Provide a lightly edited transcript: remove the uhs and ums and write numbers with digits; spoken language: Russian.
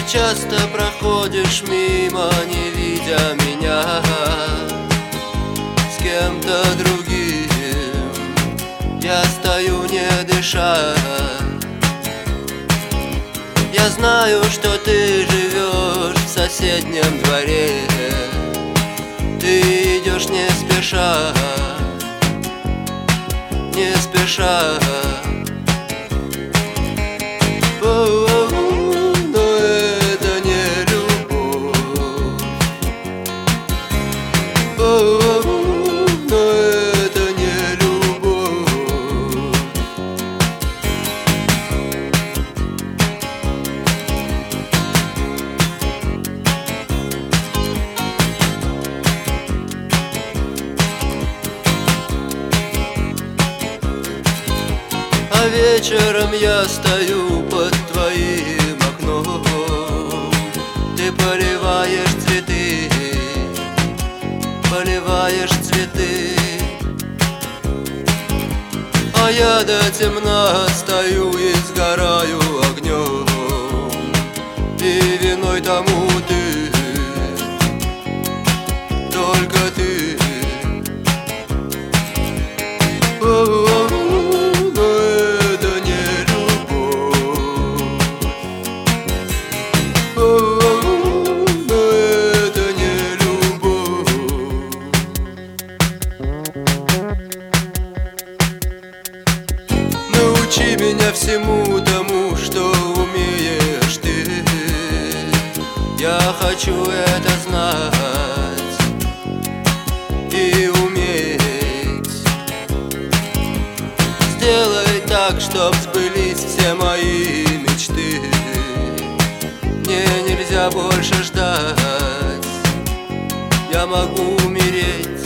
часто проходишь мимо, не видя меня с кем-то другим. Я стою, не дыша. Я знаю, что ты живешь в соседнем дворе. Ты идешь не спеша, не спеша. Но это не любовь. Но это не любовь. А вечером я стою под твоим окном. Ты поливаешь цветы, поливаешь цветы. А я до темна стою и сгораю огнем. И виной тому ты, только ты. Научи меня всему тому, что умеешь ты. Я хочу это знать и уметь. Сделай так, чтоб сбылись все мои мечты. Мне нельзя больше ждать, я могу умереть.